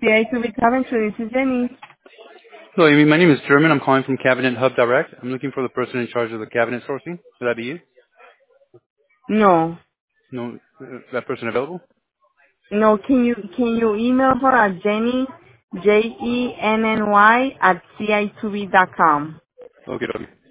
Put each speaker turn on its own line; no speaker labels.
CI2B Coventry, this is Jenny.
Hello, Amy. My name is German. I'm calling from Cabinet Hub Direct. I'm looking for the person in charge of the cabinet sourcing. Would that be you?
No.
No, that person available?
No, can you email her at Jenny, Jenny at CI2B.com.
Okay, okay.